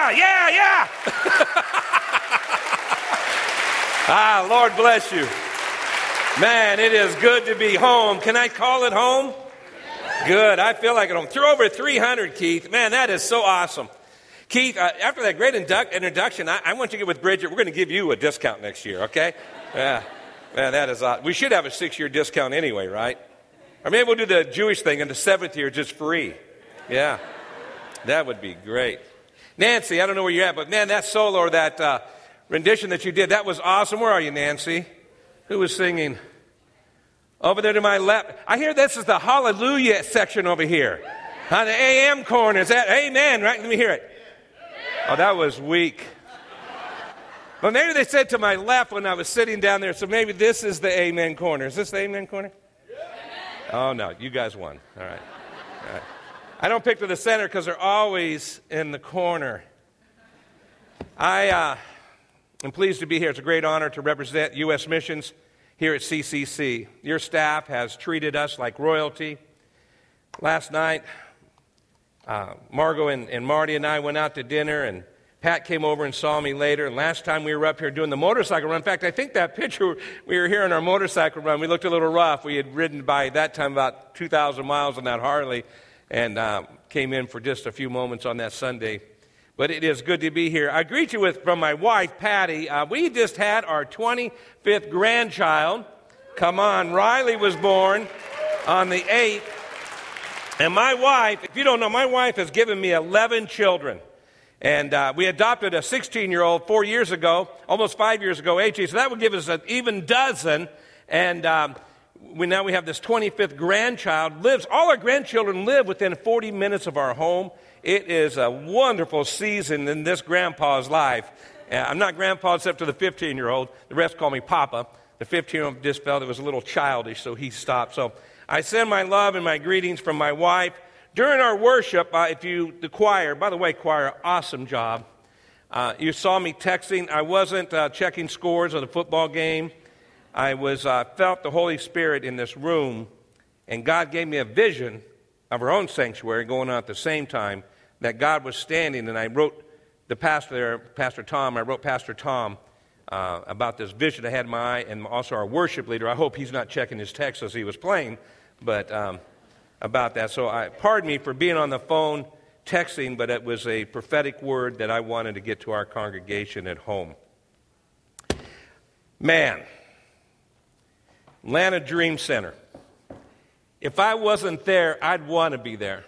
yeah. Lord bless you. Man, it is good to be home. Can I call it home? Good. I feel like it home. Through over 300, Keith. Man, that is so awesome. Keith, after that great introduction, I want you to get with Bridget. We're going to give you a discount next year, okay? Yeah. Man, that is awesome. We should have a 6-year discount anyway, right? Or maybe we'll do the Jewish thing in the 7th year just free. Yeah. That would be great. Nancy, I don't know where you're at, but man, that solo or that rendition that you did, that was awesome. Where are you, Nancy? Who was singing? Over there to my left. I hear this is the hallelujah section over here. The AM corner. Is that amen, right? Let me hear it. Oh, that was weak. But maybe they said to my left when I was sitting down there, so maybe this is the amen corner. Is this the amen corner? Oh, no. You guys won. All right. All right. I don't pick to the center because they're always in the corner. I am pleased to be here. It's a great honor to represent U.S. Missions here at CCC. Your staff has treated us like royalty. Last night, Margot and Marty and I went out to dinner, and Pat came over and saw me later. And last time we were up here doing the motorcycle run, in fact, I think that picture, we were here on our motorcycle run. We looked a little rough. We had ridden by that time about 2,000 miles on that Harley and came in for just a few moments on that Sunday. But it is good to be here. I greet you from my wife, Patty. We just had our 25th grandchild. Come on, Riley was born on the 8th. And my wife, if you don't know, my wife has given me 11 children. And we adopted a 16-year-old 4 years ago, almost 5 years ago, AJ. So that would give us an even dozen. And now we have this 25th grandchild. All our grandchildren live within 40 minutes of our home. It is a wonderful season in this grandpa's life. I'm not grandpa except to the 15-year-old. The rest call me Papa. The 15-year-old just felt it was a little childish, so he stopped. So I send my love and my greetings from my wife. During our worship, the choir, by the way, choir, awesome job. You saw me texting. I wasn't checking scores of the football game. I felt the Holy Spirit in this room, and God gave me a vision of our own sanctuary going on at the same time that God was standing, and I wrote the pastor there, Pastor Tom, about this vision I had in my eye, and also our worship leader. I hope he's not checking his text as he was playing, but about that. So pardon me for being on the phone texting, but it was a prophetic word that I wanted to get to our congregation at home. Man, Atlanta Dream Center. If I wasn't there, I'd want to be there.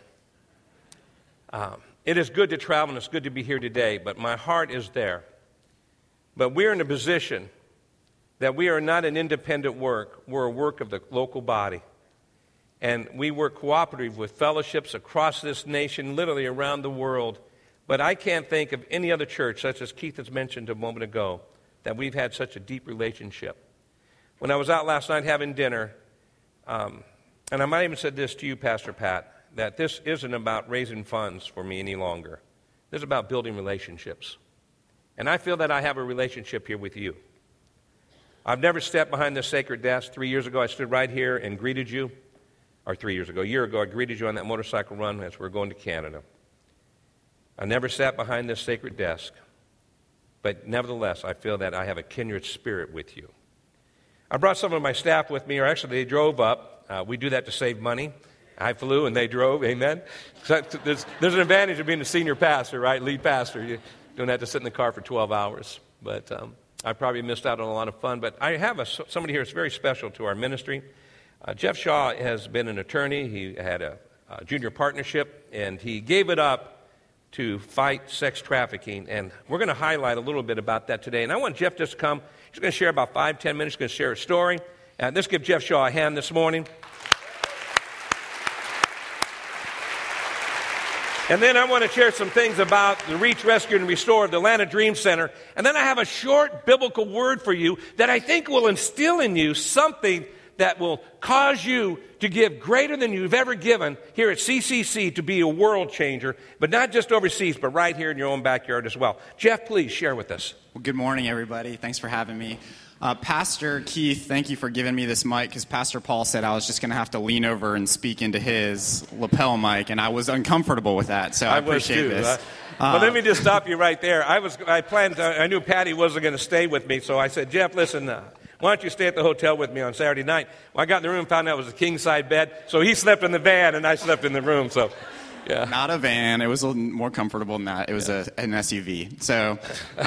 It is good to travel, and it's good to be here today, but my heart is there. But we're in a position that we are not an independent work. We're a work of the local body. And we work cooperative with fellowships across this nation, literally around the world. But I can't think of any other church, such as Keith has mentioned a moment ago, that we've had such a deep relationship. When I was out last night having dinner, and I might even said this to you, Pastor Pat, that this isn't about raising funds for me any longer. This is about building relationships. And I feel that I have a relationship here with you. I've never stepped behind this sacred desk. 3 years ago, I stood right here and greeted you. Or 3 years ago, a year ago, I greeted you on that motorcycle run as we were going to Canada. I never sat behind this sacred desk. But nevertheless, I feel that I have a kindred spirit with you. I brought some of my staff with me, or actually they drove up. We do that to save money. I flew and they drove, amen? So there's an advantage of being a senior pastor, right? Lead pastor. You don't have to sit in the car for 12 hours. But I probably missed out on a lot of fun. But I have somebody here that's very special to our ministry. Jeff Shaw has been an attorney. He had a junior partnership, and he gave it up to fight sex trafficking. And we're going to highlight a little bit about that today. And I want Jeff just to come. He's going to share about 5-10 minutes. He's going to share a story. And let's give Jeff Shaw a hand this morning. And then I want to share some things about the Reach, Rescue, and Restore of the Atlanta Dream Center. And then I have a short biblical word for you that I think will instill in you something that will cause you to give greater than you've ever given here at CCC to be a world changer, but not just overseas, but right here in your own backyard as well. Jeff, please share with us. Well, good morning, everybody. Thanks for having me. Pastor Keith, thank you for giving me this mic, because Pastor Paul said I was just going to have to lean over and speak into his lapel mic, and I was uncomfortable with that, so I appreciate this. Well, let me just stop you right there. I knew Patty wasn't going to stay with me, so I said, Jeff, listen, why don't you stay at the hotel with me on Saturday night? Well, I got in the room and found out it was a king-size bed, so he slept in the van and I slept in the room, so... Yeah. Not a van. It was a little more comfortable than that. It was an SUV. So,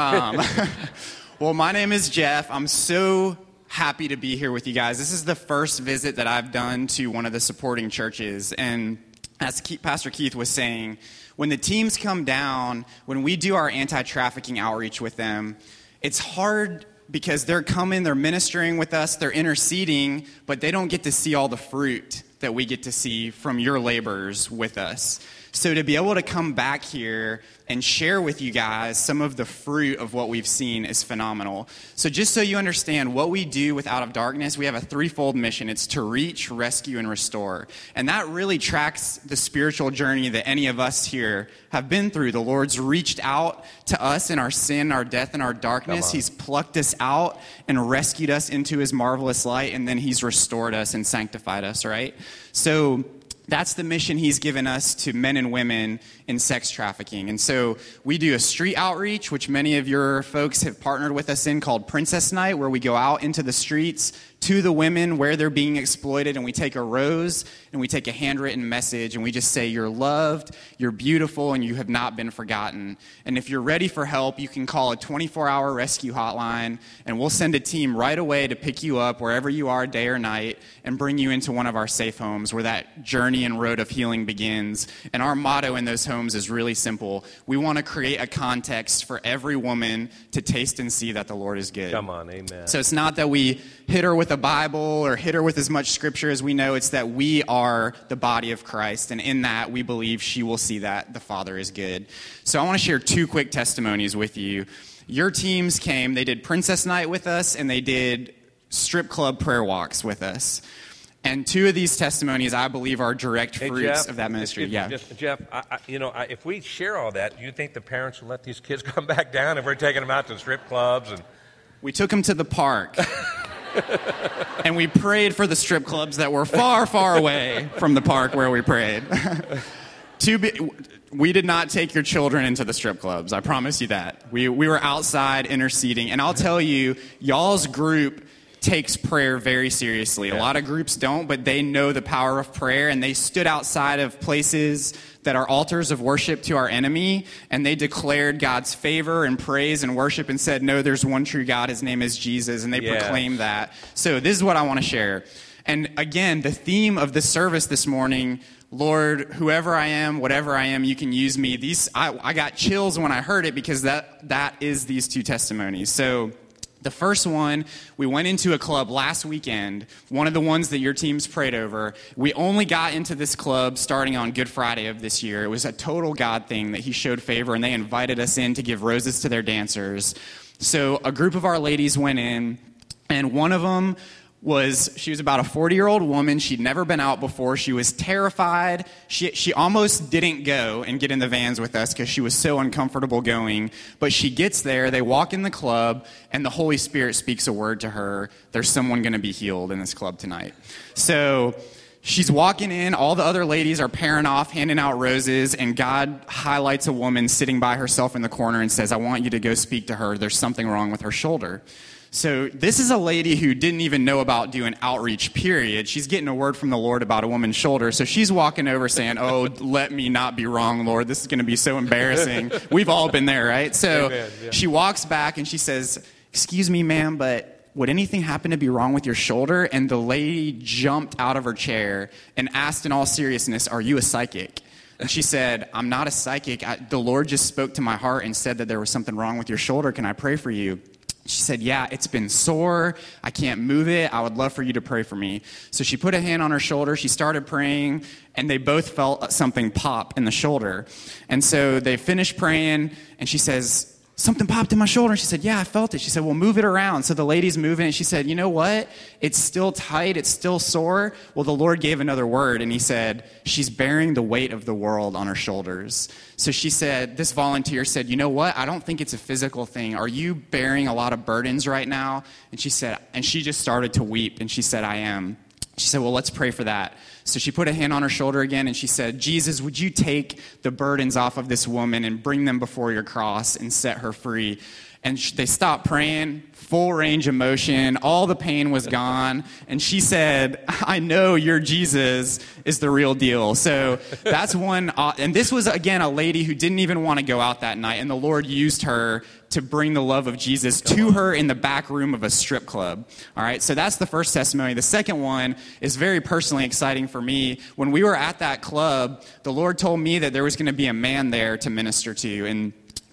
well, my name is Jeff. I'm so happy to be here with you guys. This is the first visit that I've done to one of the supporting churches. And as Pastor Keith was saying, when the teams come down, when we do our anti-trafficking outreach with them, it's hard because they're coming, they're ministering with us, they're interceding, but they don't get to see all the fruit that we get to see from your labors with us. So to be able to come back here and share with you guys some of the fruit of what we've seen is phenomenal. So just so you understand what we do with Out of Darkness, we have a threefold mission. It's to reach, rescue, and restore. And that really tracks the spiritual journey that any of us here have been through. The Lord's reached out to us in our sin, our death, and our darkness. He's plucked us out and rescued us into his marvelous light, and then he's restored us and sanctified us, right? So that's the mission he's given us to men and women in sex trafficking. And so we do a street outreach, which many of your folks have partnered with us in, called Princess Night, where we go out into the streets to the women where they're being exploited, and we take a rose and we take a handwritten message and we just say, you're loved, you're beautiful, and you have not been forgotten. And if you're ready for help, you can call a 24-hour rescue hotline, and we'll send a team right away to pick you up wherever you are, day or night, and bring you into one of our safe homes where that journey and road of healing begins. And our motto in those homes is really simple. We want to create a context for every woman to taste and see that the Lord is good. Come on, amen. So it's not that we hit her with a Bible or hit her with as much scripture as we know. It's that we are the body of Christ, and in that we believe she will see that the Father is good. So I want to share two quick testimonies with you. Your teams came, they did Princess Night with us, and they did strip club prayer walks with us. And two of these testimonies, I believe, are direct fruits Jeff, of that ministry. Jeff, if we share all that, do you think the parents will let these kids come back down if we're taking them out to strip clubs? And we took them to the park. And we prayed for the strip clubs that were far, far away from the park where we prayed. We did not take your children into the strip clubs. I promise you that. We were outside interceding. And I'll tell you, y'all's group takes prayer very seriously. A lot of groups don't, but they know the power of prayer, and they stood outside of places that are altars of worship to our enemy, and they declared God's favor and praise and worship and said, no, there's one true God, his name is Jesus, and they proclaimed that. So this is what I want to share. And again, the theme of the service this morning, Lord, whoever I am, whatever I am, you can use me. I got chills when I heard it because that is these two testimonies. So the first one, we went into a club last weekend, one of the ones that your teams prayed over. We only got into this club starting on Good Friday of this year. It was a total God thing that he showed favor, and they invited us in to give roses to their dancers. So a group of our ladies went in, and one of them she was about a 40-year-old woman. She'd never been out before. She was terrified. She almost didn't go and get in the vans with us because she was so uncomfortable going. But she gets there, they walk in the club, and the Holy Spirit speaks a word to her. There's someone going to be healed in this club tonight. So she's walking in, all the other ladies are pairing off, handing out roses, and God highlights a woman sitting by herself in the corner and says, I want you to go speak to her. There's something wrong with her shoulder. So this is a lady who didn't even know about doing outreach, period. She's getting a word from the Lord about a woman's shoulder. So she's walking over saying, oh, let me not be wrong, Lord. This is going to be so embarrassing. We've all been there, right? So Amen, yeah. She walks back and she says, excuse me, ma'am, but would anything happen to be wrong with your shoulder? And the lady jumped out of her chair and asked in all seriousness, are you a psychic? And she said, I'm not a psychic. The Lord just spoke to my heart and said that there was something wrong with your shoulder. Can I pray for you? She said, yeah, it's been sore. I can't move it. I would love for you to pray for me. So she put a hand on her shoulder. She started praying, and they both felt something pop in the shoulder. And so they finished praying, and she says, something popped in my shoulder. And she said, yeah, I felt it. She said, well, move it around. So the lady's moving it. She said, you know what? It's still tight. It's still sore. Well, the Lord gave another word, and he said, she's bearing the weight of the world on her shoulders. So she said, this volunteer said, you know what? I don't think it's a physical thing. Are you bearing a lot of burdens right now? And she said, and she just started to weep, and she said, I am. She said, well, let's pray for that. So she put a hand on her shoulder again, and she said, Jesus, would you take the burdens off of this woman and bring them before your cross and set her free? And they stopped praying, full range of motion, all the pain was gone. And she said, I know your Jesus is the real deal. So that's one. And this was, again, a lady who didn't even want to go out that night. And the Lord used her to bring the love of Jesus to her in the back room of a strip club. All right, so that's the first testimony. The second one is very personally exciting for me. When we were at that club, the Lord told me that there was going to be a man there to minister to. And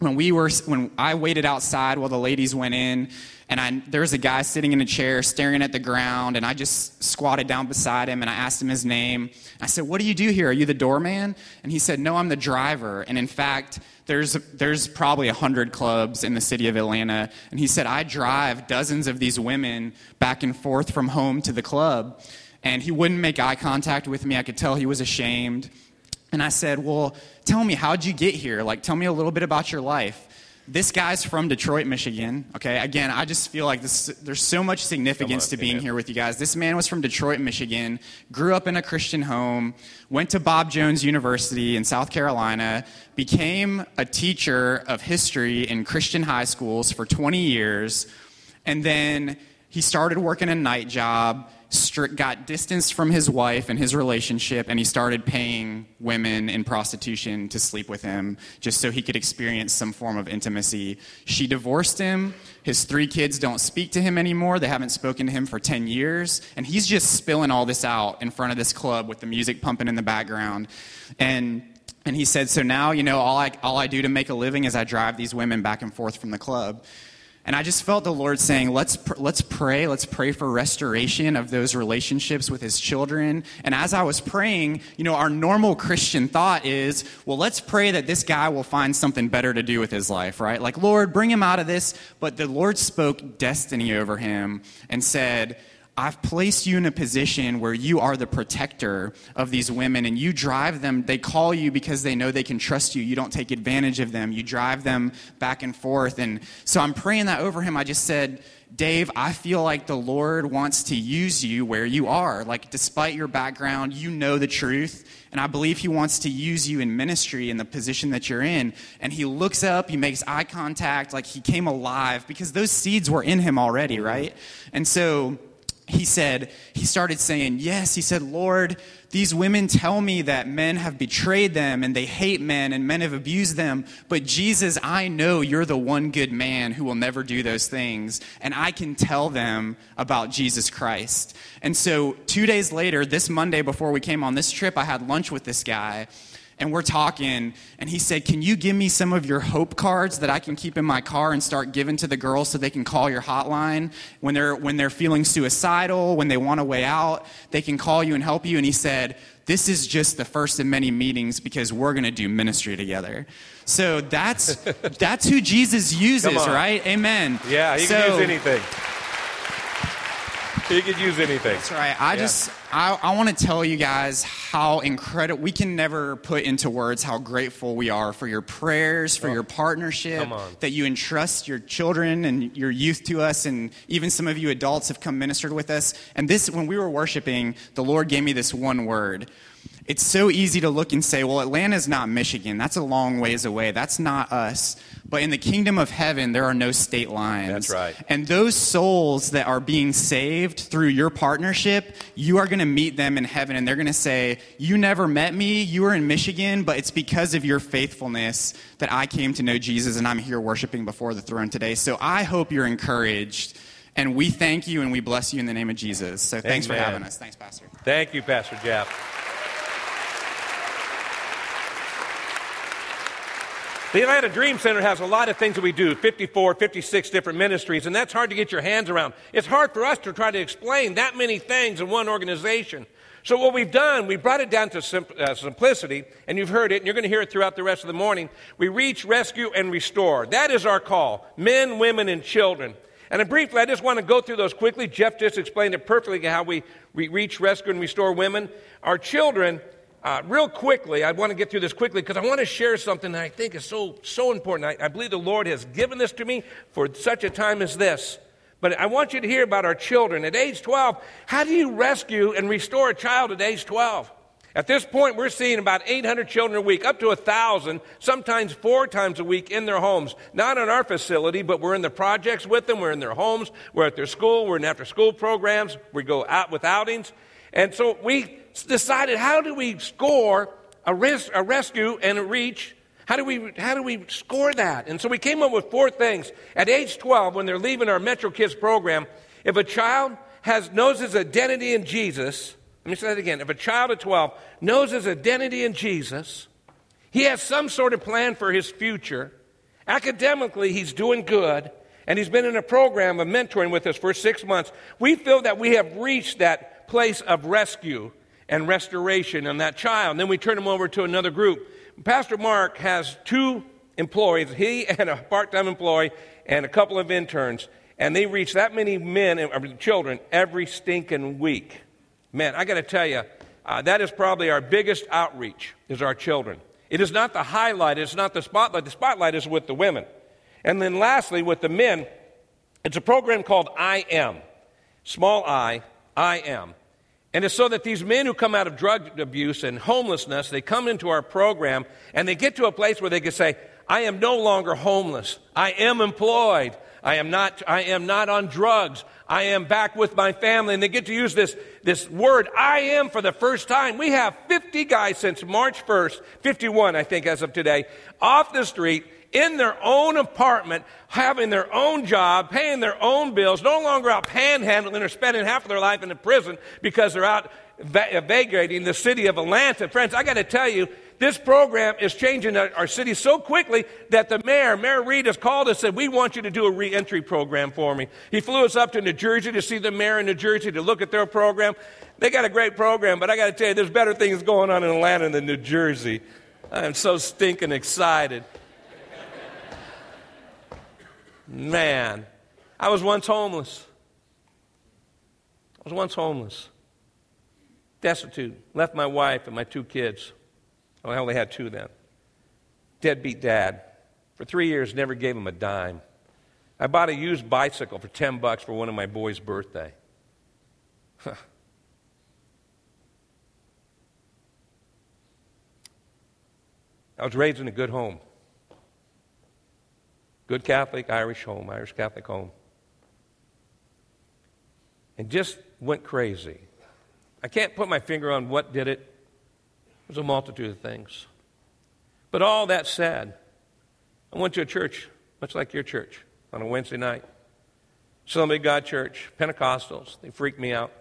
when I waited outside while the ladies went in, and there was a guy sitting in a chair staring at the ground, and I just squatted down beside him, and I asked him his name. I said, what do you do here? Are you the doorman? And he said, no, I'm the driver. And in fact, there's probably 100 clubs in the city of Atlanta. And he said, I drive dozens of these women back and forth from home to the club. And he wouldn't make eye contact with me. I could tell he was ashamed. And I said, well, tell me, how'd you get here? Like, tell me a little bit about your life. This guy's from Detroit, Michigan. Okay, again, I just feel like there's so much significance to being here with you guys. This man was from Detroit, Michigan, grew up in a Christian home, went to Bob Jones University in South Carolina, became a teacher of history in Christian high schools for 20 years, and then he started working a night job, got distanced from his wife and his relationship, and he started paying women in prostitution to sleep with him just so he could experience some form of intimacy. She divorced him. His 3 kids don't speak to him anymore. They haven't spoken to him for 10 years. And he's just spilling all this out in front of this club with the music pumping in the background. And he said, so now, all I do to make a living is I drive these women back and forth from the club. And I just felt the Lord saying, let's pray. Let's pray for restoration of those relationships with his children. And as I was praying, our normal Christian thought is, well, let's pray that this guy will find something better to do with his life, right? Like, Lord, bring him out of this. But the Lord spoke destiny over him and said, I've placed you in a position where you are the protector of these women, and you drive them. They call you because they know they can trust you. You don't take advantage of them. You drive them back and forth. And so I'm praying that over him. I just said, Dave, I feel like the Lord wants to use you where you are. Like, despite your background, you know the truth. And I believe he wants to use you in ministry in the position that you're in. And he looks up, he makes eye contact, like he came alive because those seeds were in him already, right? And so he started saying, yes, he said, Lord, these women tell me that men have betrayed them and they hate men and men have abused them. But Jesus, I know you're the one good man who will never do those things. And I can tell them about Jesus Christ. And so 2 days later, this Monday before we came on this trip, I had lunch with this guy. And we're talking, and he said, can you give me some of your hope cards that I can keep in my car and start giving to the girls so they can call your hotline when they're feeling suicidal, when they want a way out, they can call you and help you. And he said, this is just the first of many meetings because we're going to do ministry together. So that's who Jesus uses, right? Amen. Yeah, he can use anything. He could use anything. That's right. I want to tell you guys how incredible, we can never put into words how grateful we are for your prayers, for your partnership, that you entrust your children and your youth to us, and even some of you adults have come ministered with us. And this, when we were worshiping, the Lord gave me this one word. It's so easy to look and say, well, Atlanta's not Michigan. That's a long ways away. That's not us. But in the kingdom of heaven, there are no state lines. That's right. And those souls that are being saved through your partnership, you are going to meet them in heaven, and they're going to say, you never met me, you were in Michigan, but it's because of your faithfulness that I came to know Jesus, and I'm here worshiping before the throne today. So I hope you're encouraged, and we thank you and we bless you in the name of Jesus. So thanks for having us. Thanks, Pastor. Thank you, Pastor Jeff. The Atlanta Dream Center has a lot of things that we do, 54, 56 different ministries, and that's hard to get your hands around. It's hard for us to try to explain that many things in one organization. So what we've done, we brought it down to simplicity, and you've heard it, and you're going to hear it throughout the rest of the morning. We reach, rescue, and restore. That is our call, men, women, and children. And briefly, I just want to go through those quickly. Jeff just explained it perfectly how we reach, rescue, and restore women. Our children, real quickly, I want to get through this quickly because I want to share something that I think is so important. I believe the Lord has given this to me for such a time as this. But I want you to hear about our children. At age 12, how do you rescue and restore a child at age 12? At this point, we're seeing about 800 children a week, up to 1,000, sometimes 4 times a week in their homes. Not in our facility, but we're in the projects with them. We're in their homes. We're at their school. We're in after-school programs. We go out with outings. And so we decided, how do we score a rescue and a reach? How do we score that? And so we came up with 4 things. At age 12, when they're leaving our Metro Kids program, if a child knows his identity in Jesus, let me say that again. If a child at 12 knows his identity in Jesus, he has some sort of plan for his future. Academically, he's doing good, and he's been in a program of mentoring with us for 6 months. We feel that we have reached that place of rescue and restoration in that child. And then we turn him over to another group. Pastor Mark has 2 employees, he and a part-time employee and a couple of interns, and they reach that many children every stinking week. Man, I got to tell you, that is probably our biggest outreach, is our children. It is not the highlight, it's not the spotlight. The spotlight is with the women. And then lastly, with the men, it's a program called I Am. Small I Am. And it's so that these men who come out of drug abuse and homelessness, they come into our program and they get to a place where they can say, I am no longer homeless. I am employed. I am not on drugs. I am back with my family. And they get to use this word, I am, for the first time. We have 50 guys since March 1st, 51, I think, as of today, off the street, in their own apartment, having their own job, paying their own bills, no longer out panhandling or spending half of their life in a prison because they're out vacating the city of Atlanta. Friends, I got to tell you, this program is changing our city so quickly that the Mayor Reed, has called us and said, we want you to do a reentry program for me. He flew us up to New Jersey to see the mayor in New Jersey to look at their program. They got a great program, but I got to tell you, there's better things going on in Atlanta than New Jersey. I am so stinking excited. Man, I was once homeless. Destitute. Left my wife and my 2 kids. Oh, I only had 2 then. Deadbeat dad. For 3 years, never gave him a dime. I bought a used bicycle for $10 for one of my boys' birthday. I was raised in a good home. Good Catholic, Irish home, Irish Catholic home. And just went crazy. I can't put my finger on what did it. It was a multitude of things. But all that said, I went to a church, much like your church, on a Wednesday night. Assembly of God Church, Pentecostals. They freaked me out.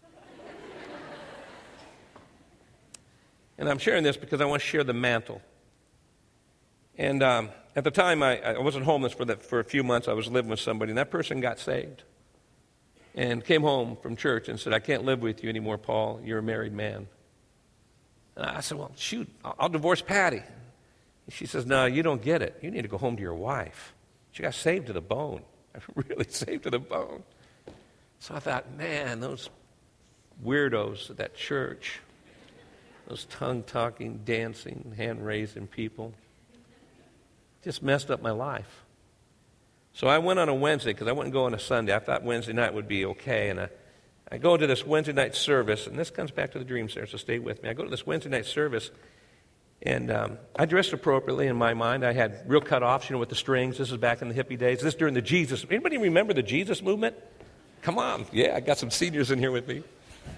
And I'm sharing this because I want to share the mantle. And at the time, I wasn't homeless for a few months. I was living with somebody, and that person got saved and came home from church and said, I can't live with you anymore, Paul. You're a married man. And I said, well, shoot, I'll divorce Patty. And she says, no, you don't get it. You need to go home to your wife. She got saved to the bone. Really saved to the bone. So I thought, man, those weirdos at that church, those tongue-talking, dancing, hand-raising people, just messed up my life. So I went on a Wednesday because I wouldn't go on a Sunday. I thought Wednesday night would be okay. And I go to this Wednesday night service, and this comes back to the dream center, so stay with me. I go to this Wednesday night service, and I dressed appropriately in my mind. I had real cutoffs, with the strings. This is back in the hippie days. This during the Jesus. Anybody remember the Jesus movement? Come on. Yeah, I got some seniors in here with me.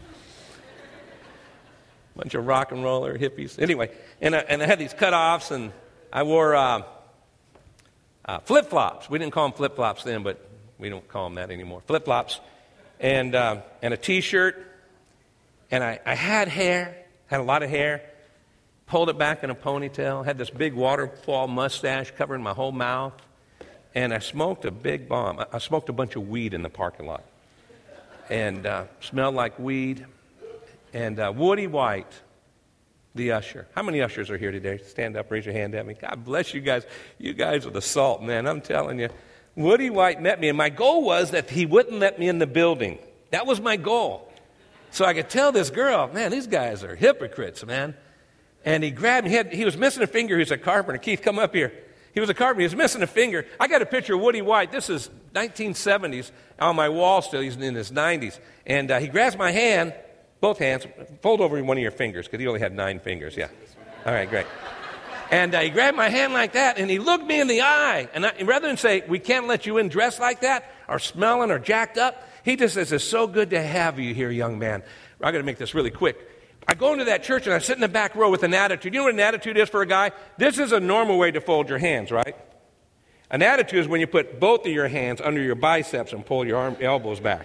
Bunch of rock and roller hippies. Anyway, and I had these cutoffs, and I wore flip-flops. We didn't call them flip-flops then, but we don't call them that anymore. Flip-flops and a T-shirt. And I had hair, had a lot of hair, pulled it back in a ponytail, had this big waterfall mustache covering my whole mouth, and I smoked a big bomb. I smoked a bunch of weed in the parking lot and smelled like weed. And Woody White, the usher. How many ushers are here today? Stand up, raise your hand at me. God bless you guys. You guys are the salt, man. I'm telling you. Woody White met me, and my goal was that he wouldn't let me in the building. That was my goal. So I could tell this girl, man, these guys are hypocrites, man. And he grabbed me. He was missing a finger. He was a carpenter. Keith, come up here. He was a carpenter. He was missing a finger. I got a picture of Woody White. This is 1970s on my wall still. He's in his 90s. And he grabs my hand, both hands, fold over one of your fingers, because he only had 9 fingers. Yeah. All right, great. And he grabbed my hand like that, and he looked me in the eye. And rather than say, we can't let you in dressed like that, or smelling or jacked up, he just says, it's so good to have you here, young man. I'm going to make this really quick. I go into that church, and I sit in the back row with an attitude. You know what an attitude is for a guy? This is a normal way to fold your hands, right? An attitude is when you put both of your hands under your biceps and pull your elbows back.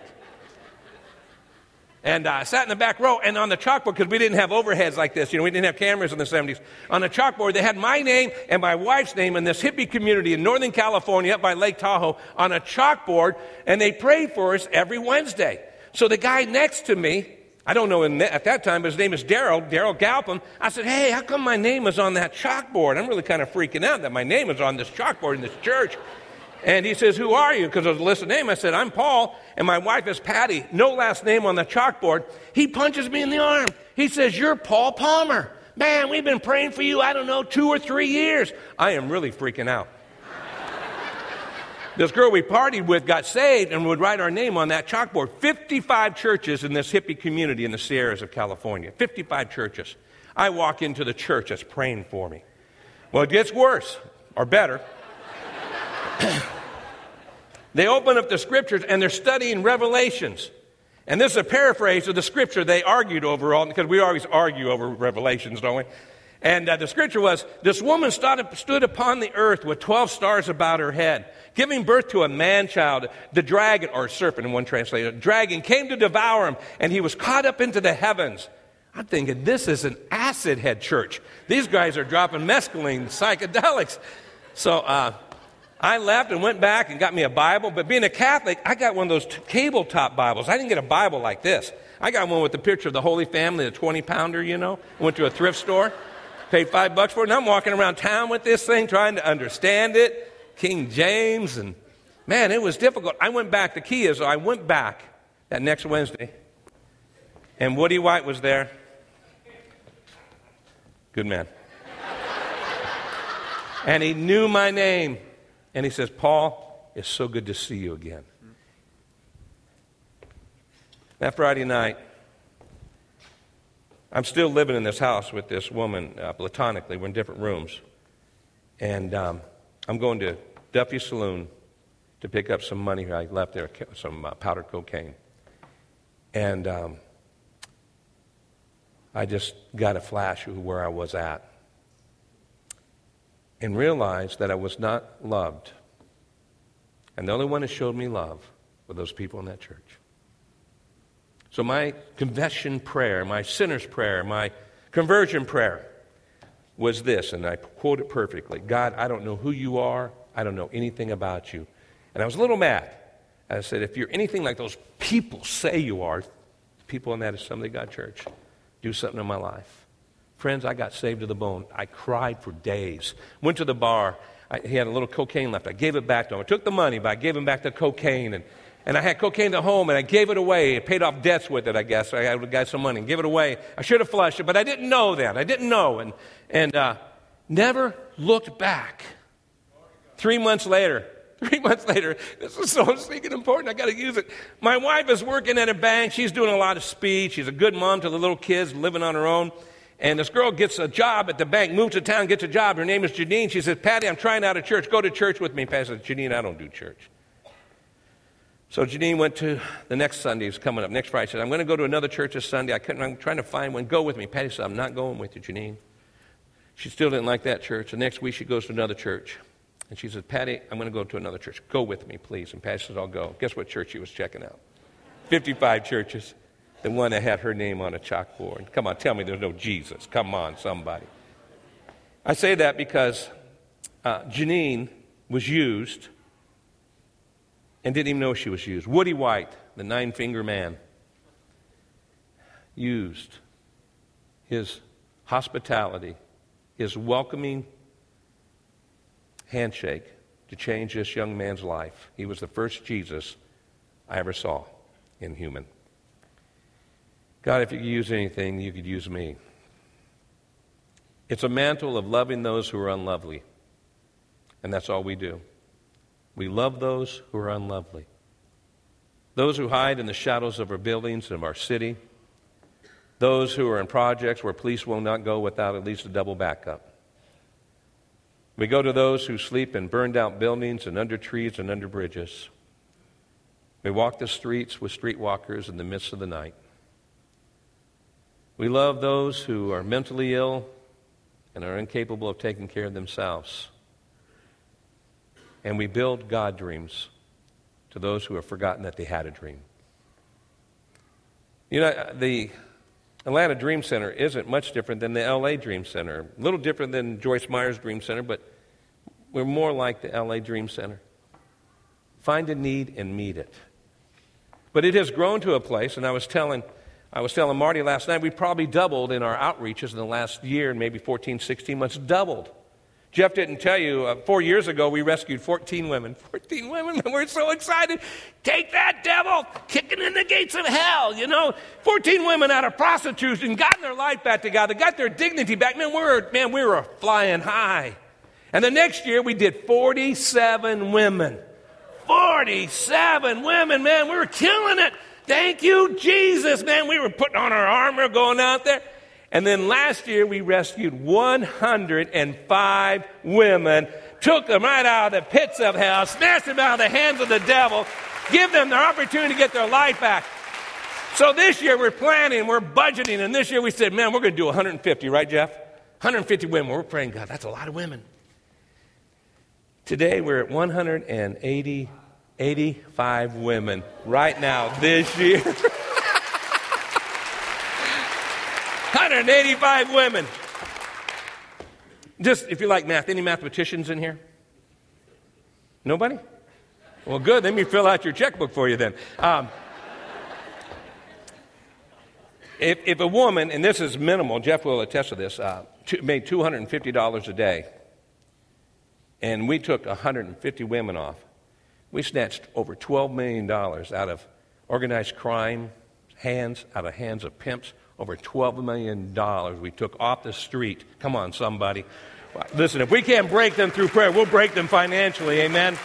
And I sat in the back row, and on the chalkboard, because we didn't have overheads like this, we didn't have cameras in the 70s. On the chalkboard, they had my name and my wife's name in this hippie community in Northern California up by Lake Tahoe on a chalkboard, and they prayed for us every Wednesday. So the guy next to me, I don't know at that time, but his name is Daryl Galpin. I said, hey, how come my name is on that chalkboard? I'm really kind of freaking out that my name is on this chalkboard in this church. And he says, who are you? Because of the list of names. I said, I'm Paul, and my wife is Patty. No last name on the chalkboard. He punches me in the arm. He says, you're Paul Palmer. Man, we've been praying for you, 2 or 3 years. I am really freaking out. This girl we partied with got saved and would write our name on that chalkboard. 55 churches in this hippie community in the Sierras of California. 55 churches. I walk into the church that's praying for me. Well, it gets worse, or better. They open up the scriptures and they're studying Revelations. And this is a paraphrase of the scripture they argued over, because we always argue over Revelations, don't we? And the scripture was, this woman stood upon the earth with 12 stars about her head, giving birth to a man-child. The dragon, or serpent in one translation, dragon came to devour him, and he was caught up into the heavens. I'm thinking, this is an acid head church. These guys are dropping mescaline, psychedelics. So I left and went back and got me a Bible. But being a Catholic, I got one of those cable top Bibles. I didn't get a Bible like this. I got one with the picture of the Holy Family, the 20-pounder, I went to a thrift store, paid $5 for it, and I'm walking around town with this thing trying to understand it. King James, and man, it was difficult. I went back. The key is I went back that next Wednesday, and Woody White was there. Good man. And he knew my name. And he says, Paul, it's so good to see you again. That Friday night, I'm still living in this house with this woman platonically. We're in different rooms. And I'm going to Duffy's Saloon to pick up some money I left there, some powdered cocaine. And I just got a flash of where I was at and realized that I was not loved. And the only one that showed me love were those people in that church. So my confession prayer, my sinner's prayer, my conversion prayer was this, and I quote it perfectly. God, I don't know who you are. I don't know anything about you. And I was a little mad. I said, if you're anything like those people say you are, people in that Assembly of God church, do something in my life. Friends, I got saved to the bone. I cried for days. Went to the bar. He had a little cocaine left. I gave it back to him. I took the money, but I gave him back the cocaine. And I had cocaine at home, and I gave it away. I paid off debts with it, I guess. So I got some money and gave it away. I should have flushed it, but I didn't know that. I didn't know. And never looked back. 3 months later, this is so stinking important. I got to use it. My wife is working at a bank. She's doing a lot of speed. She's a good mom to the little kids, living on her own. And this girl gets a job at the bank, moves to town, gets a job. Her name is Janine. She says, Patty, I'm trying out of church. Go to church with me. Patty says, Janine, I don't do church. So Janine went to the next Sunday. It's coming up. Next Friday. She said, I'm going to go to another church this Sunday. I'm trying to find one. Go with me. Patty said, I'm not going with you, Janine. She still didn't like that church. The next week she goes to another church. And she says, Patty, I'm going to go to another church. Go with me, please. And Patty says, I'll go. Guess what church she was checking out? 55 churches. The one that had her name on a chalkboard. Come on, tell me there's no Jesus. Come on, somebody. I say that because Janine was used and didn't even know she was used. Woody White, the 9-finger man, used his hospitality, his welcoming handshake to change this young man's life. He was the first Jesus I ever saw in human. God, if you could use anything, you could use me. It's a mantle of loving those who are unlovely. And that's all we do. We love those who are unlovely. Those who hide in the shadows of our buildings and of our city. Those who are in projects where police will not go without at least a double backup. We go to those who sleep in burned-out buildings and under trees and under bridges. We walk the streets with streetwalkers in the midst of the night. We love those who are mentally ill and are incapable of taking care of themselves. And we build God dreams to those who have forgotten that they had a dream. You know, the Atlanta Dream Center isn't much different than the LA Dream Center. A little different than Joyce Meyer's Dream Center, but we're more like the LA Dream Center. Find a need and meet it. But it has grown to a place, and I was telling Marty last night, we probably doubled in our outreaches in the last year, and maybe 14, 16 months, doubled. Jeff didn't tell you, 4 years ago we rescued 14 women. 14 women, and we're so excited. Take that, devil, kicking in the gates of hell, 14 women out of prostitution, gotten their life back together, got their dignity back. Man, we were flying high. And the next year we did 47 women. 47 women, man, we were killing it. Thank you, Jesus, man. We were putting on our armor, going out there. And then last year, we rescued 105 women, took them right out of the pits of hell, snatched them out of the hands of the devil, give them the opportunity to get their life back. So this year, we're planning, we're budgeting, and this year we said, man, we're going to do 150, right, Jeff? 150 women. We're praying, God, that's a lot of women. Today, we're at 85 women right now this year. 185 women. Just, if you like math, any mathematicians in here? Nobody? Well, good. Let me fill out your checkbook for you then. If a woman, and this is minimal, Jeff will attest to this, made $250 a day, and we took 150 women off, we snatched over $12 million out of organized crime, out of hands of pimps. Over $12 million we took off the street. Come on, somebody. Listen, if we can't break them through prayer, we'll break them financially. Amen?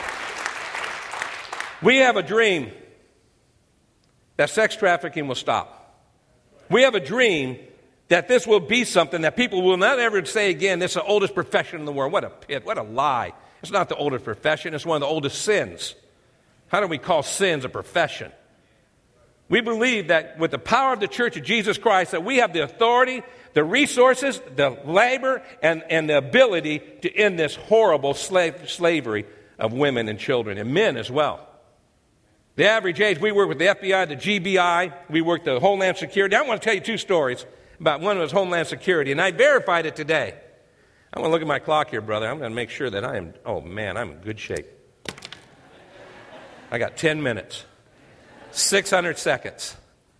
We have a dream that sex trafficking will stop. We have a dream that this will be something that people will not ever say again, this is the oldest profession in the world. What a pit, what a lie. It's not the oldest profession, it's one of the oldest sins. How do we call sins a profession? We believe that with the power of the Church of Jesus Christ, that we have the authority, the resources, the labor, and the ability to end this horrible slavery of women and children, and men as well. The average age, we work with the FBI, the GBI, we work the Homeland Security. I want to tell you two stories about one was Homeland Security, and I verified it today. I want to look at my clock here, brother. I'm going to make sure that I'm in good shape. I got 10 minutes. 600 seconds.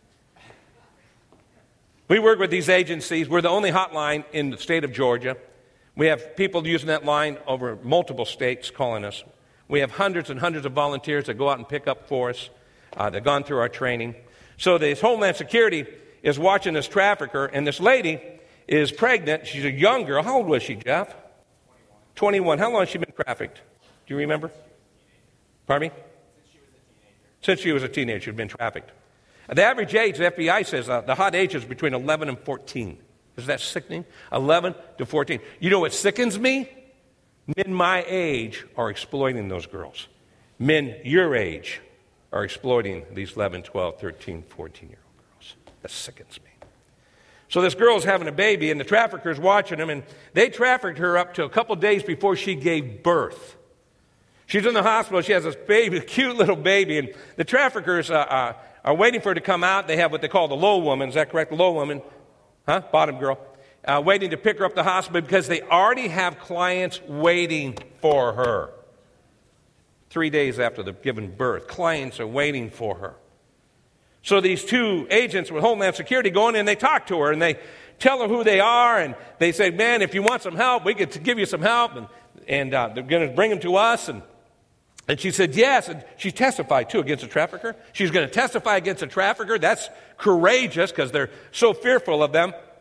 We work with these agencies. We're the only hotline in the state of Georgia. We have people using that line over multiple states calling us. We have hundreds and hundreds of volunteers that go out and pick up for us. They've gone through our training. So this Homeland Security is watching this trafficker, and this lady is pregnant. She's a young girl. How old was she, Jeff? 21. How long has she been trafficked? Do you remember? Pardon me? Since she was a teenager, she'd been trafficked. The average age, the FBI says, the hot age is between 11 and 14. Is that sickening? 11 to 14. You know what sickens me? Men my age are exploiting those girls. Men your age are exploiting these 11, 12, 13, 14-year-old girls. That sickens me. So this girl's having a baby, and the trafficker's watching them, and they trafficked her up to a couple days before she gave birth. She's in the hospital. She has this baby, a cute little baby, and the traffickers are waiting for her to come out. They have what they call the low woman. Is that correct? The low woman, bottom girl, waiting to pick her up the hospital because they already have clients waiting for her. 3 days after they've given birth, clients are waiting for her. So these two agents with Homeland Security go in and they talk to her and they tell her who they are, and they say, man, if you want some help, we could give you some help, and they're going to bring them to us. And she said yes, and she testified too against the trafficker. She's going to testify against the trafficker. That's courageous because they're so fearful of them.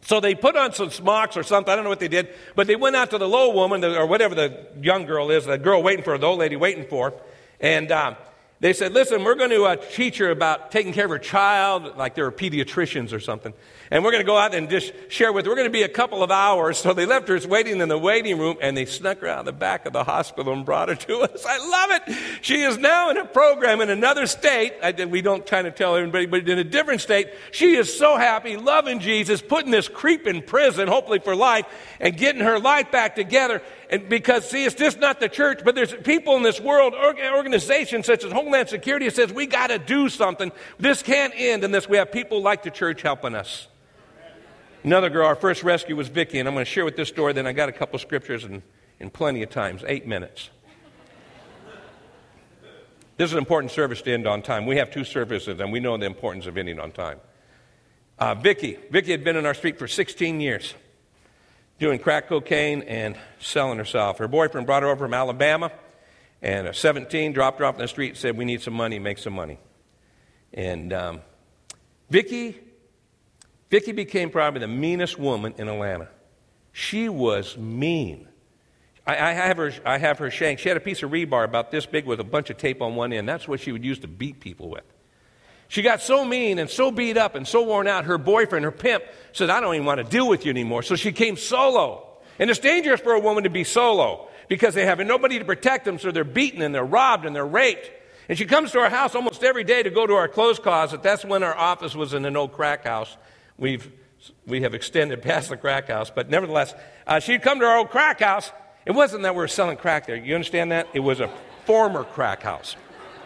So they put on some smocks or something. I don't know what they did. But they went out to the low woman, or whatever the young girl is, the girl waiting for her, the old lady waiting for her. And they said, listen, we're going to teach her about taking care of her child, like they were pediatricians or something. And we're going to go out and just share with her. We're going to be a couple of hours. So they left her waiting in the waiting room, and they snuck her out the back of the hospital and brought her to us. I love it. She is now in a program in another state. We don't try to tell everybody, but in a different state. She is so happy, loving Jesus, putting this creep in prison, hopefully for life, and getting her life back together. And because, see, it's just not the church, but there's people in this world, organizations such as Homeland Security, that says we got to do something. This can't end unless we have people like the church helping us. Another girl, our first rescue was Vicky, and I'm going to share with this story. Then I got a couple scriptures in plenty of times, 8 minutes. This is an important service to end on time. We have 2 services, and we know the importance of ending on time. Vicky had been in our street for 16 years, doing crack cocaine and selling herself. Her boyfriend brought her over from Alabama, and at 17, dropped her off in the street and said, we need some money, make some money. And Vicky became probably the meanest woman in Atlanta. She was mean. I have her shank. She had a piece of rebar about this big with a bunch of tape on one end. That's what she would use to beat people with. She got so mean and so beat up and so worn out, her boyfriend, her pimp, said, I don't even want to deal with you anymore. So she came solo. And it's dangerous for a woman to be solo because they have nobody to protect them, so they're beaten and they're robbed and they're raped. And she comes to our house almost every day to go to our clothes closet. That's when our office was in an old crack house. We have extended past the crack house, but nevertheless, she'd come to our old crack house. It wasn't that we were selling crack there. You understand that? It was a former crack house.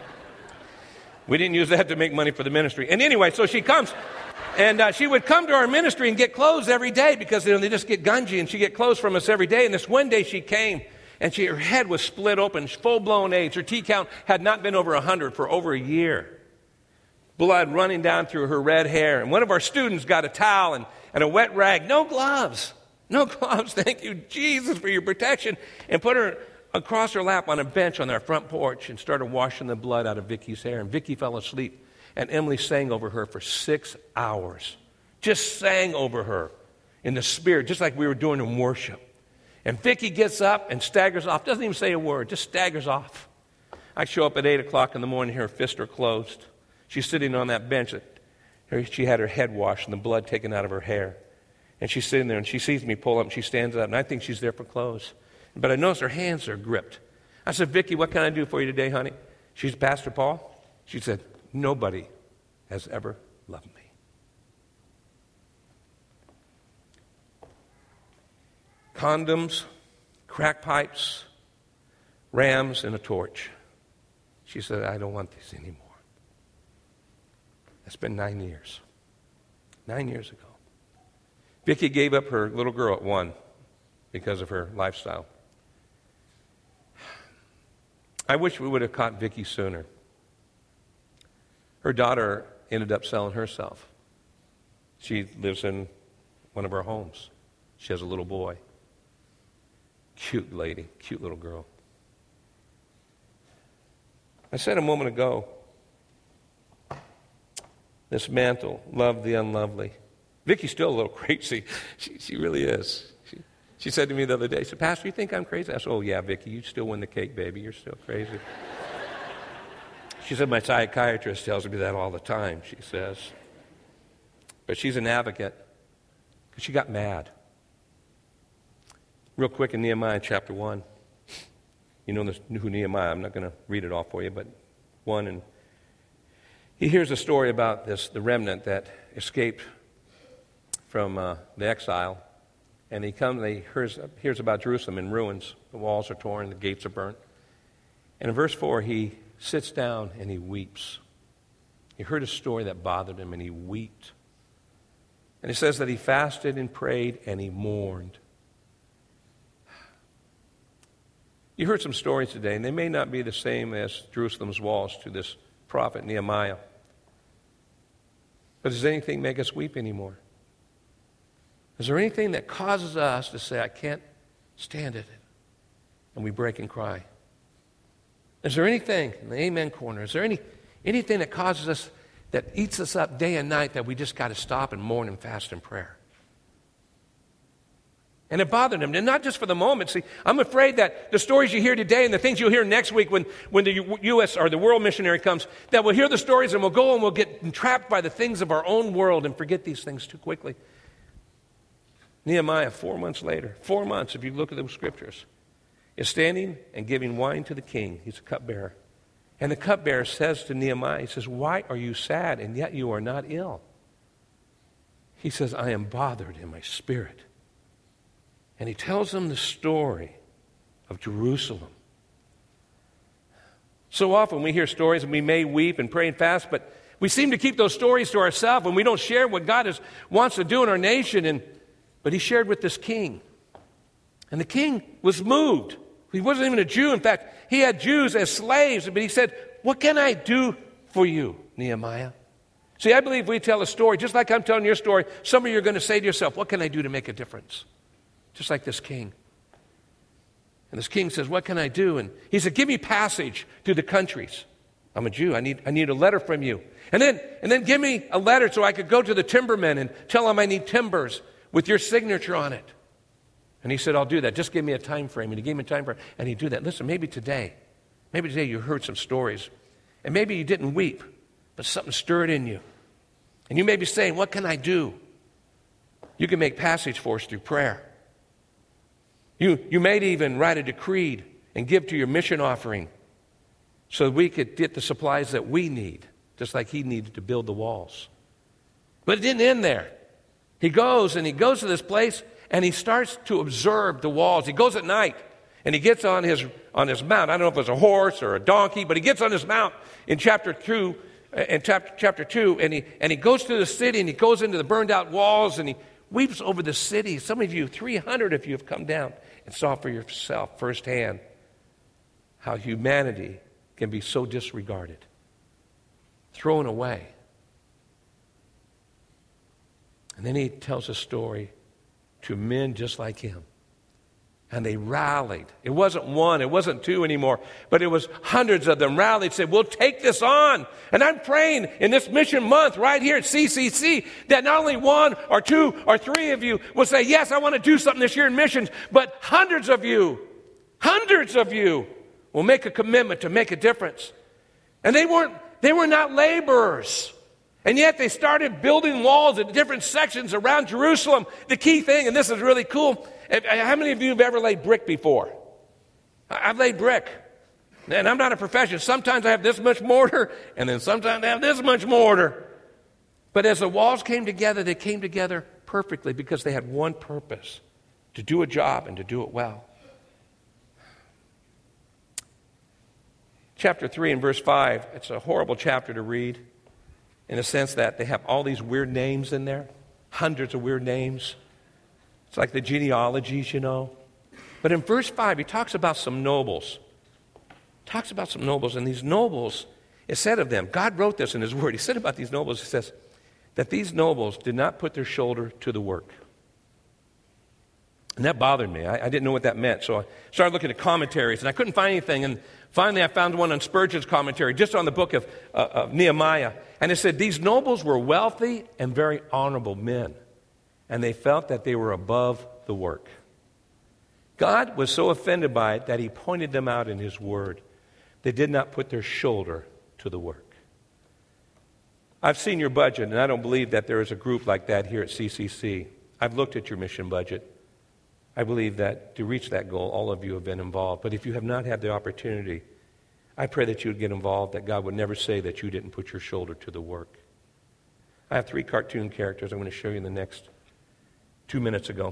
We didn't use that to make money for the ministry. And anyway, so she comes, and she would come to our ministry and get clothes every day because they just get gungy, and she'd get clothes from us every day. And this one day she came, and her head was split open, full-blown AIDS. Her T count had not been over 100 for over a year. Blood running down through her red hair. And one of our students got a towel and a wet rag. No gloves. No gloves. Thank you, Jesus, for your protection. And put her across her lap on a bench on our front porch and started washing the blood out of Vicky's hair. And Vicky fell asleep. And Emily sang over her for 6 hours. Just sang over her in the spirit, just like we were doing in worship. And Vicky gets up and staggers off. Doesn't even say a word. Just staggers off. I show up at 8 o'clock in the morning. Her fists are closed. She's sitting on that bench. She had her head washed and the blood taken out of her hair. And she's sitting there, and she sees me pull up, and she stands up, and I think she's there for clothes. But I notice her hands are gripped. I said, Vicky, what can I do for you today, honey? She's Pastor Paul. She said, nobody has ever loved me. Condoms, crack pipes, rams, and a torch. She said, I don't want these anymore. It's been 9 years. 9 years ago. Vicky gave up her little girl at 1 because of her lifestyle. I wish we would have caught Vicky sooner. Her daughter ended up selling herself. She lives in one of our homes. She has a little boy. Cute lady, cute little girl. I said a moment ago, this mantle, love the unlovely. Vicky's still a little crazy. She really is. She said to me the other day, she said, Pastor, you think I'm crazy? I said, oh, yeah, Vicky, you still win the cake, baby. You're still crazy. She said, my psychiatrist tells me that all the time, she says. But she's an advocate because she got mad. Real quick in Nehemiah chapter 1. You know who Nehemiah, I'm not going to read it all for you, but 1 and he hears a story about the remnant that escaped from the exile, and he hears about Jerusalem in ruins. The walls are torn, the gates are burnt. And in verse 4, he sits down and he weeps. He heard a story that bothered him, and he wept. And it says that he fasted and prayed and he mourned. You heard some stories today, and they may not be the same as Jerusalem's walls to this prophet Nehemiah. But does anything make us weep anymore? Is there anything that causes us to say, I can't stand it, and we break and cry? Is there anything in the amen corner, is there anything that causes us, that eats us up day and night, that we just got to stop and mourn and fast in prayer? And it bothered him. And not just for the moment. See, I'm afraid that the stories you hear today and the things you'll hear next week when the U.S. or the world missionary comes, that we'll hear the stories and we'll go and we'll get entrapped by the things of our own world and forget these things too quickly. Nehemiah, 4 months later, 4 months, if you look at the scriptures, is standing and giving wine to the king. He's a cupbearer. And the cupbearer says to Nehemiah, he says, why are you sad and yet you are not ill? He says, I am bothered in my spirit. And he tells them the story of Jerusalem. So often we hear stories and we may weep and pray and fast, but we seem to keep those stories to ourselves and we don't share what God wants to do in our nation. But he shared with this king. And the king was moved. He wasn't even a Jew. In fact, he had Jews as slaves. But he said, what can I do for you, Nehemiah? See, I believe we tell a story, just like I'm telling your story, some of you are going to say to yourself, what can I do to make a difference? Just like this king. And this king says, what can I do? And he said, give me passage to the countries. I'm a Jew. I need a letter from you. And then give me a letter so I could go to the timbermen and tell them I need timbers with your signature on it. And he said, I'll do that. Just give me a time frame. And he gave me a time frame. And he'd do that. Listen, maybe today you heard some stories. And maybe you didn't weep, but something stirred in you. And you may be saying, what can I do? You can make passage for us through prayer. You may even write a decree and give to your mission offering so that we could get the supplies that we need, just like he needed to build the walls. But it didn't end there. He goes to this place and he starts to observe the walls. He goes at night and he gets on his mount. I don't know if it was a horse or a donkey, but he gets on his mount in chapter 2, and he goes to the city and he goes into the burned out walls and he weeps over the city. Some of you, 300 of you, have come down and saw for yourself firsthand how humanity can be so disregarded, thrown away. And then he tells a story to men just like him. And they rallied. It wasn't one, it wasn't two anymore, but it was hundreds of them rallied, said, we'll take this on. And I'm praying in this mission month right here at CCC that not only one or two or three of you will say, yes, I want to do something this year in missions, but hundreds of you will make a commitment to make a difference. And they were not laborers. And yet they started building walls in different sections around Jerusalem. The key thing, and this is really cool, how many of you have ever laid brick before? I've laid brick. And I'm not a professional. Sometimes I have this much mortar, and then sometimes I have this much mortar. But as the walls came together, they came together perfectly because they had one purpose, to do a job and to do it well. Chapter 3 and verse 5, it's a horrible chapter to read in a sense that they have all these weird names in there, hundreds of weird names. It's like the genealogies, you know. But in verse 5, he talks about some nobles. And these nobles, it said of them, God wrote this in his word. He said about these nobles, he says, that these nobles did not put their shoulder to the work. And that bothered me. I didn't know what that meant. So I started looking at commentaries, and I couldn't find anything. And finally, I found one on Spurgeon's commentary, just on the book of Nehemiah. And it said, these nobles were wealthy and very honorable men, and they felt that they were above the work. God was so offended by it that he pointed them out in his word. They did not put their shoulder to the work. I've seen your budget, and I don't believe that there is a group like that here at CCC. I've looked at your mission budget. I believe that to reach that goal, all of you have been involved. But if you have not had the opportunity, I pray that you would get involved, that God would never say that you didn't put your shoulder to the work. I have 3 cartoon characters I'm going to show you in the next 2 minutes ago.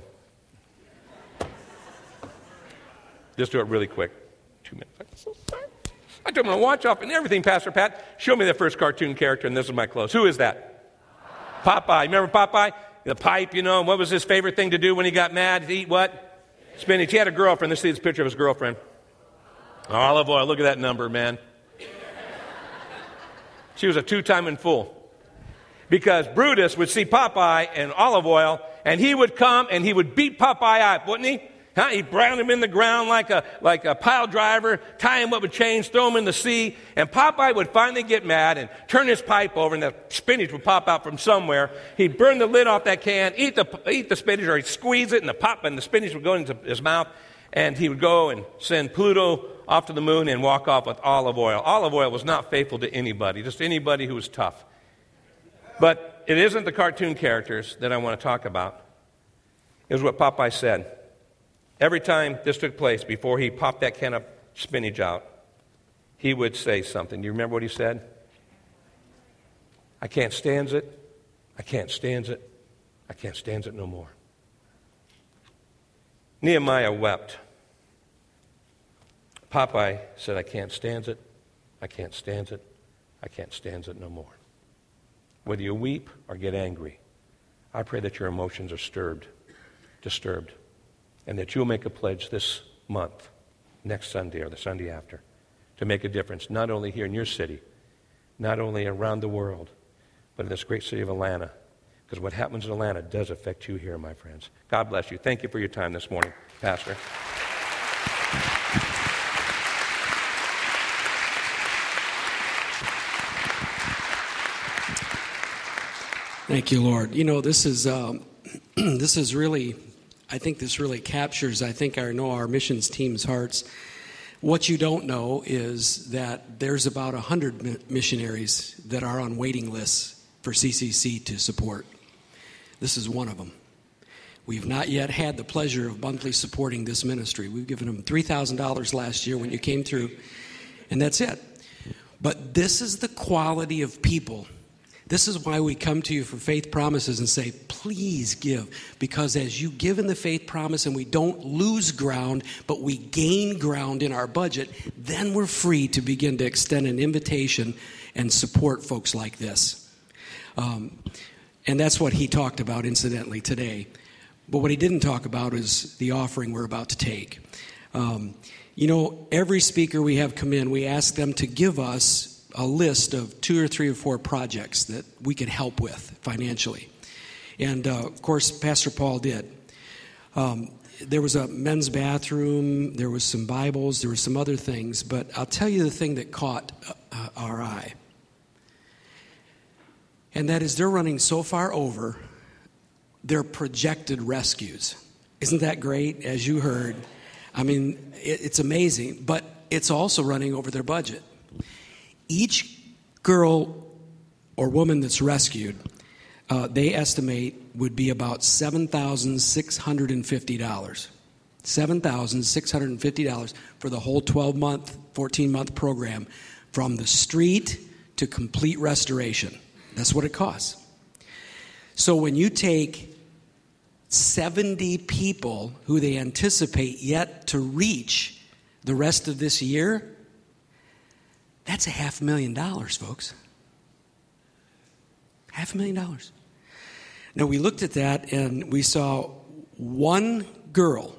Just do it really quick. 2 minutes. I took my watch off and everything, Pastor Pat. Show me the first cartoon character, and this is my close. Who is that? Popeye. Remember Popeye? The pipe, you know. What was his favorite thing to do when he got mad? To eat what? Spinach. He had a girlfriend. Let's see this picture of his girlfriend. Olive oil. Look at that number, man. She was a 2-timing fool. Because Brutus would see Popeye and olive oil, and he would come and he would beat Popeye up, wouldn't he? He'd drown him in the ground like a pile driver, tie him up with chains, throw him in the sea, and Popeye would finally get mad and turn his pipe over, and the spinach would pop out from somewhere. He'd burn the lid off that can, eat the spinach, or he'd squeeze it, and the spinach would go into his mouth, and he would go and send Pluto off to the moon and walk off with Olive Oyl. Olive Oyl was not faithful to anybody, just anybody who was tough. But it isn't the cartoon characters that I want to talk about. It was what Popeye said. Every time this took place, before he popped that can of spinach out, he would say something. Do you remember what he said? I can't stand it. I can't stand it. I can't stand it no more. Nehemiah wept. Popeye said, I can't stand it. I can't stand it. I can't stand it no more. Whether you weep or get angry, I pray that your emotions are disturbed, and that you'll make a pledge this month, next Sunday or the Sunday after, to make a difference, not only here in your city, not only around the world, but in this great city of Atlanta. Because what happens in Atlanta does affect you here, my friends. God bless you. Thank you for your time this morning, Pastor. Thank you, Lord. You know, this is really, I think this really captures, I know our missions team's hearts. What you don't know is that there's about 100 missionaries that are on waiting lists for CCC to support. This is one of them. We've not yet had the pleasure of monthly supporting this ministry. We've given them $3,000 last year when you came through, and that's it. But this is the quality of people. This is why we come to you for faith promises and say, please give. Because as you give in the faith promise and we don't lose ground, but we gain ground in our budget, then we're free to begin to extend an invitation and support folks like this. And that's what he talked about, incidentally, today. But what he didn't talk about is the offering we're about to take. Every speaker we have come in, we ask them to give us a list of 2 or 3 or 4 projects that we could help with financially. And, of course, Pastor Paul did. There was a men's bathroom, there was some Bibles, there were some other things, but I'll tell you the thing that caught our eye. And that is they're running so far over their projected rescues. Isn't that great, as you heard? I mean, it's amazing, but it's also running over their budget. Each girl or woman that's rescued, they estimate would be about $7,650. $7,650 for the whole 12-month, 14-month program, from the street to complete restoration. That's what it costs. So when you take 70 people who they anticipate yet to reach the rest of this year, that's $500,000, folks. $500,000. Now, we looked at that and we saw one girl,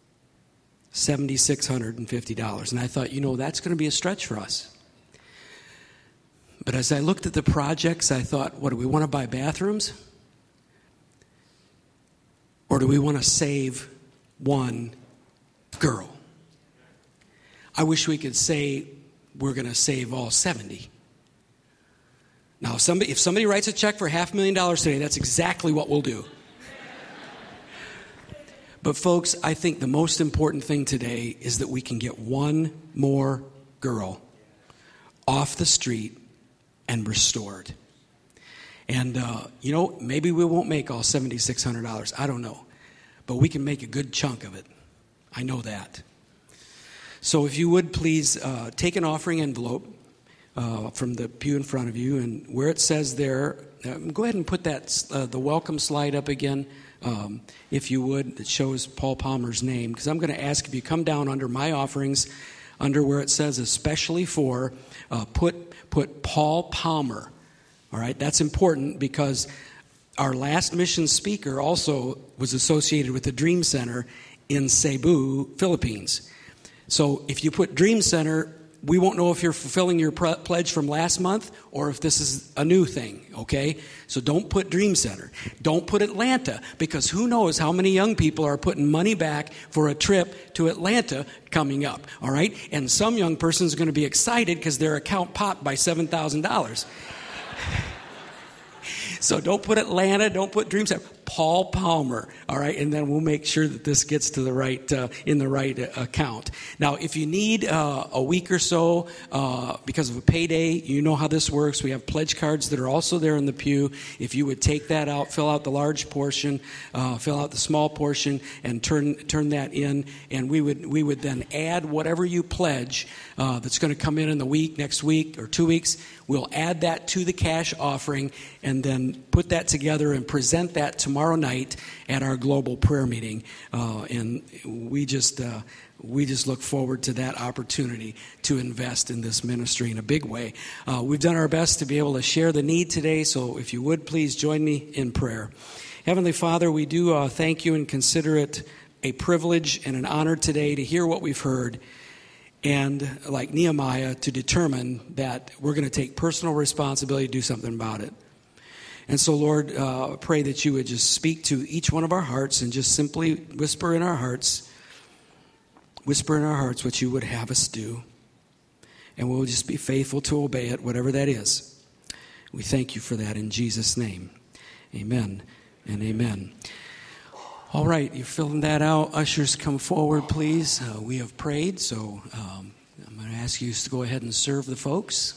$7,650. And I thought, that's going to be a stretch for us. But as I looked at the projects, I thought, what, do we want to buy bathrooms? Or do we want to save one girl? I wish we could say we're going to save all 70. Now, if somebody writes a check for $500,000 today, that's exactly what we'll do. But folks, I think the most important thing today is that we can get one more girl off the street and restored. And, maybe we won't make all $7,600. I don't know. But we can make a good chunk of it. I know that. So if you would please take an offering envelope from the pew in front of you, and where it says there, go ahead and put that the welcome slide up again, if you would, that shows Paul Palmer's name, because I'm going to ask if you come down under my offerings, under where it says especially for, put Paul Palmer. All right, that's important because our last mission speaker also was associated with the Dream Center in Cebu, Philippines. So if you put Dream Center we won't know if you're fulfilling your pledge from last month or if this is a new thing, okay? So don't put Dream Center. Don't put Atlanta, because who knows how many young people are putting money back for a trip to Atlanta coming up, all right? And some young person is going to be excited because their account popped by $7,000. So don't put Atlanta, don't put Dream Center. Paul Palmer, all right? And then we'll make sure that this gets to the right, in the right account. Now, if you need a week or so because of a payday, you know how this works. We have pledge cards that are also there in the pew. If you would take that out, fill out the large portion, fill out the small portion, and turn that in, and we would then add whatever you pledge that's going to come in the week, next week, or 2 weeks. We'll add that to the cash offering and then put that together and present that tomorrow night at our global prayer meeting. And we just look forward to that opportunity to invest in this ministry in a big way. We've done our best to be able to share the need today, so if you would, please join me in prayer. Heavenly Father, we do thank you and consider it a privilege and an honor today to hear what we've heard, and like Nehemiah, to determine that we're going to take personal responsibility to do something about it. And so, Lord, pray that you would just speak to each one of our hearts and just simply whisper in our hearts what you would have us do. And we'll just be faithful to obey it, whatever that is. We thank you for that in Jesus' name. Amen and amen. All right, you're filling that out. Ushers, come forward, please. We have prayed, so I'm going to ask you to go ahead and serve the folks.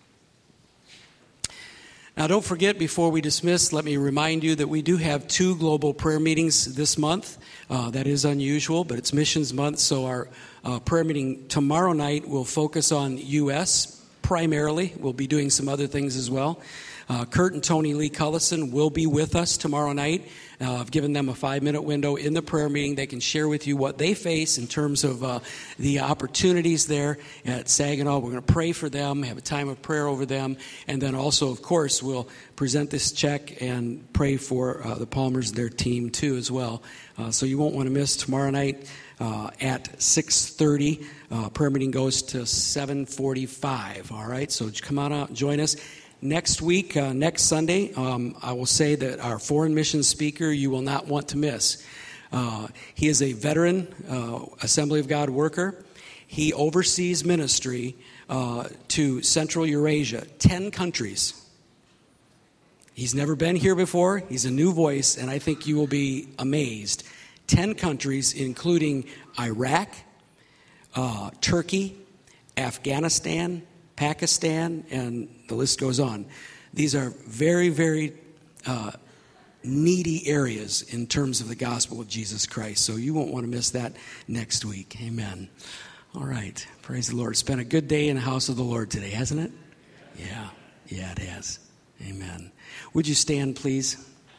Now, don't forget, before we dismiss, let me remind you that we do have 2 global prayer meetings this month. That is unusual, but it's Missions Month, so our prayer meeting tomorrow night will focus on U.S. primarily. We'll be doing some other things as well. Kurt and Tony Lee Cullison will be with us tomorrow night. I've given them a 5-minute window in the prayer meeting. They can share with you what they face in terms of the opportunities there at Saginaw. We're going to pray for them, have a time of prayer over them, and then also, of course, we'll present this check and pray for the Palmers, their team, too, as well. So you won't want to miss tomorrow night at 6:30. Prayer meeting goes to 7:45. All right, so come on out and join us. Next week, next Sunday, I will say that our foreign mission speaker you will not want to miss. He is a veteran Assembly of God worker. He oversees ministry to Central Eurasia, 10 countries. He's never been here before. He's a new voice, and I think you will be amazed. 10 countries, including Iraq, Turkey, Afghanistan, Pakistan, and the list goes on. These are very, very needy areas in terms of the gospel of Jesus Christ. So you won't want to miss that next week. Amen. All right. Praise the Lord. It's been a good day in the house of the Lord today, hasn't it? Yeah. Yeah, it has. Amen. Would you stand, please?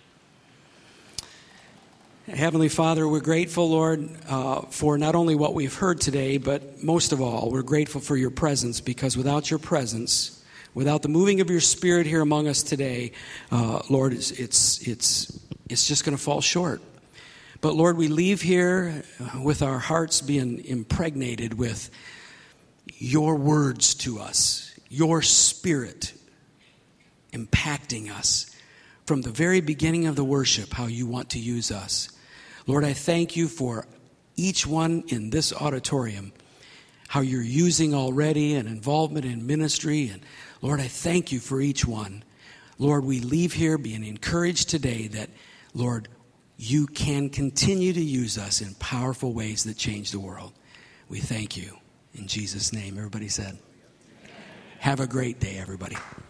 Heavenly Father, we're grateful, Lord, for not only what we've heard today, but most of all, we're grateful for your presence, because without your presence, without the moving of your Spirit here among us today, Lord, it's just going to fall short. But Lord, we leave here with our hearts being impregnated with your words to us, your Spirit impacting us from the very beginning of the worship, how you want to use us. Lord, I thank you for each one in this auditorium, how you're using already an involvement in ministry. And Lord, I thank you for each one. Lord, we leave here being encouraged today that, Lord, you can continue to use us in powerful ways that change the world. We thank you. In Jesus' name, everybody said. Have a great day, everybody.